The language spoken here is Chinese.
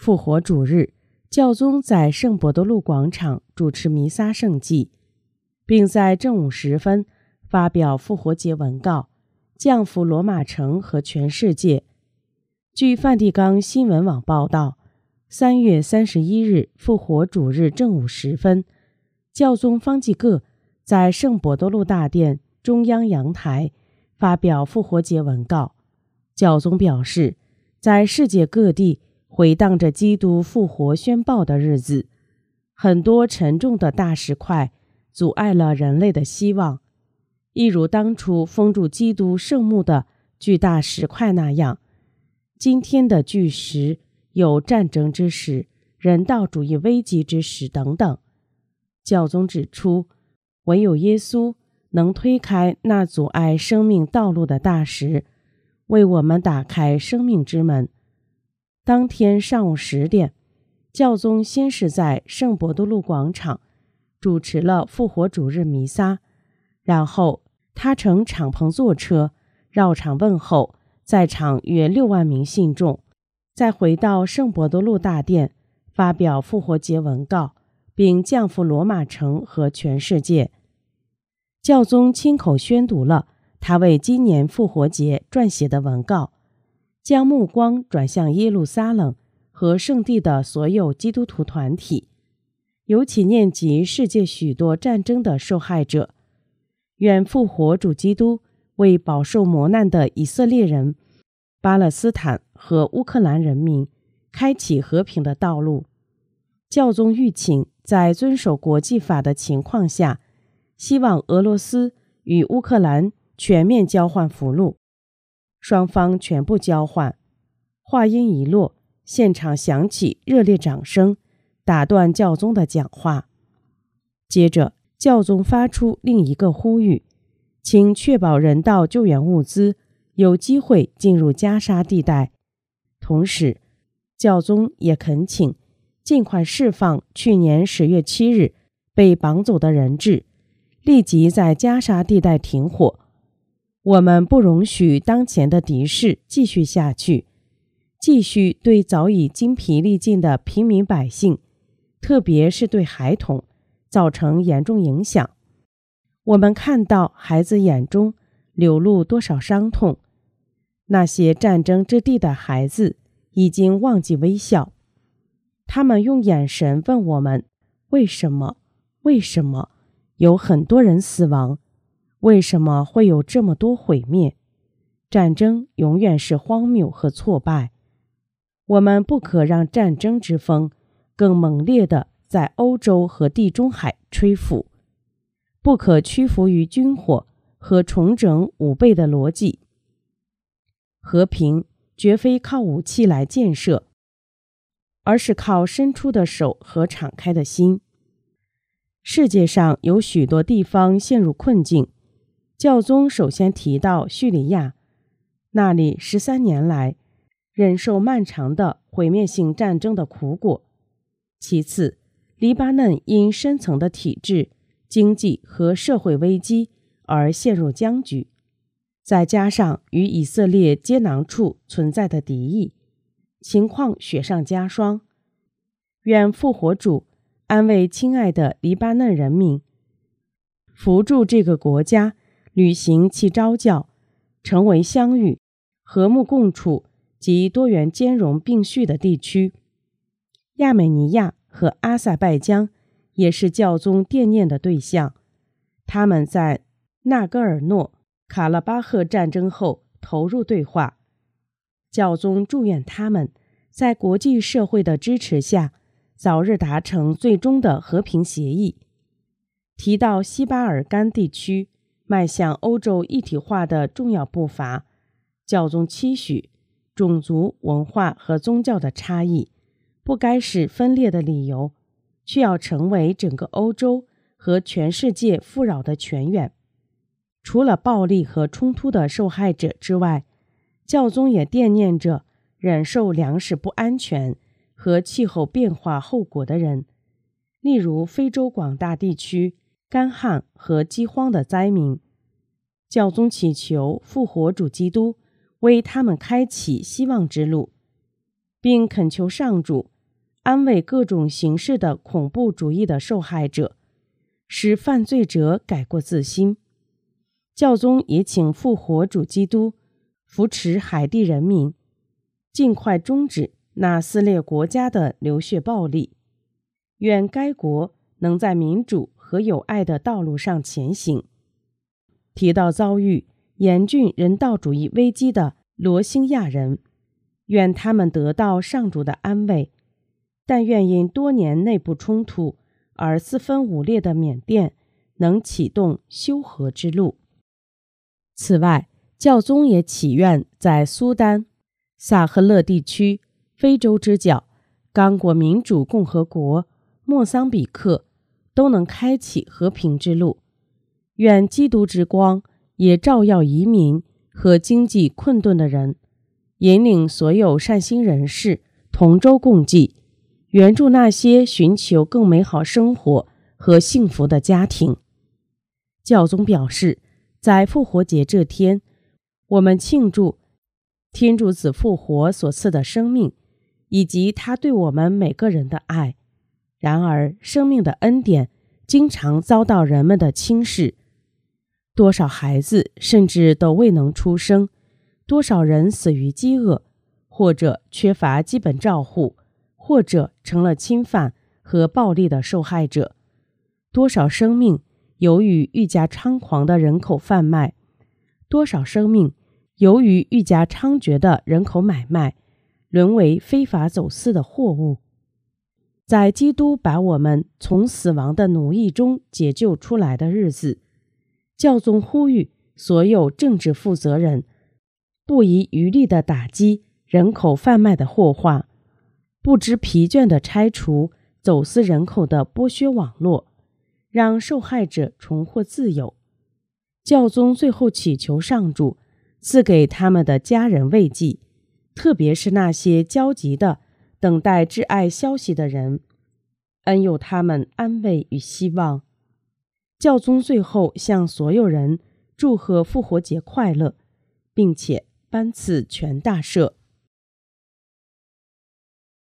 复活主日，教宗在圣伯多禄广场主持弥撒圣祭，并在正午时分发表复活节文告，降福罗马城和全世界。据梵蒂冈新闻网报道，3月31日复活主日正午时分，教宗方济各在圣伯多禄大殿中央阳台发表复活节文告。教宗表示，在世界各地回荡着基督复活宣报的日子，很多沉重的大石块阻碍了人类的希望，一如当初封住基督圣墓的巨大石块那样。今天的巨石有战争之时、人道主义危机之时等等。教宗指出，唯有耶稣能推开那阻碍生命道路的大石，为我们打开生命之门。当天上午10点，教宗先是在圣伯多禄广场主持了复活主日弥撒，然后他乘敞篷座车绕场问候在场约6万名信众，再回到圣伯多禄大殿发表复活节文告，并降福罗马城和全世界。教宗亲口宣读了他为今年复活节撰写的文告，将目光转向耶路撒冷和圣地的所有基督徒团体，尤其念及世界许多战争的受害者。愿复活主基督为饱受磨难的以色列人、巴勒斯坦和乌克兰人民开启和平的道路。教宗吁请在遵守国际法的情况下，希望俄罗斯与乌克兰全面交换俘虏。双方全部交换。话音一落，现场响起热烈掌声，打断教宗的讲话。接着，教宗发出另一个呼吁，请确保人道救援物资有机会进入加沙地带。同时，教宗也恳请尽快释放去年10月7日被绑走的人质，立即在加沙地带停火。我们不容许当前的敌视继续下去，继续对早已精疲力尽的平民百姓，特别是对孩童，造成严重影响。我们看到孩子眼中流露多少伤痛，那些战争之地的孩子已经忘记微笑，他们用眼神问我们：为什么？为什么有很多人死亡？为什么会有这么多毁灭？战争永远是荒谬和挫败。我们不可让战争之风更猛烈地在欧洲和地中海吹拂，不可屈服于军火和重整武备的逻辑。和平绝非靠武器来建设，而是靠伸出的手和敞开的心。世界上有许多地方陷入困境，教宗首先提到叙利亚，那里13年来忍受漫长的毁灭性战争的苦果。其次，黎巴嫩因深层的体制、经济和社会危机而陷入僵局，再加上与以色列接壤处存在的敌意，情况雪上加霜。愿复活主安慰亲爱的黎巴嫩人民，扶助这个国家履行其召叫，成为相遇、和睦共处及多元兼容并蓄的地区。亚美尼亚和阿塞拜疆也是教宗惦念的对象，他们在纳戈尔诺卡拉巴赫战争后投入对话。教宗祝愿他们在国际社会的支持下早日达成最终的和平协议。提到西巴尔干地区迈向欧洲一体化的重要步伐，教宗期许种族、文化和宗教的差异不该是分裂的理由，却要成为整个欧洲和全世界富饶的泉源。除了暴力和冲突的受害者之外，教宗也惦念着忍受粮食不安全和气候变化后果的人，例如非洲广大地区干旱和饥荒的灾民。教宗祈求复活主基督为他们开启希望之路，并恳求上主安慰各种形式的恐怖主义的受害者，使犯罪者改过自新。教宗也请复活主基督扶持海地人民，尽快终止那撕裂国家的流血暴力，愿该国能在民主和友爱的道路上前行。提到遭遇严峻人道主义危机的罗兴亚人，愿他们得到上主的安慰，但愿因多年内部冲突而四分五裂的缅甸能启动修和之路。此外，教宗也祈愿在苏丹、萨赫勒地区、非洲之角、刚果民主共和国、莫桑比克都能开启和平之路。愿基督之光也照耀移民和经济困顿的人，引领所有善心人士同舟共济，援助那些寻求更美好生活和幸福的家庭。教宗表示，在复活节这天，我们庆祝天主子复活所赐的生命，以及他对我们每个人的爱。然而，生命的恩典经常遭到人们的轻视，多少孩子甚至都未能出生，多少人死于饥饿，或者缺乏基本照护，或者成了侵犯和暴力的受害者。多少生命由于愈加猖狂的人口贩卖，多少生命由于愈加猖獗的人口买卖，沦为非法走私的货物。在基督把我们从死亡的奴役中解救出来的日子，教宗呼吁所有政治负责人不遗余力地打击人口贩卖的祸患，不知疲倦地拆除走私人口的剥削网络，让受害者重获自由。教宗最后祈求上主赐给他们的家人慰藉，特别是那些焦急的等待挚爱消息的人，恩佑他们安慰与希望。教宗最后向所有人祝贺复活节快乐，并且颁赐全大赦。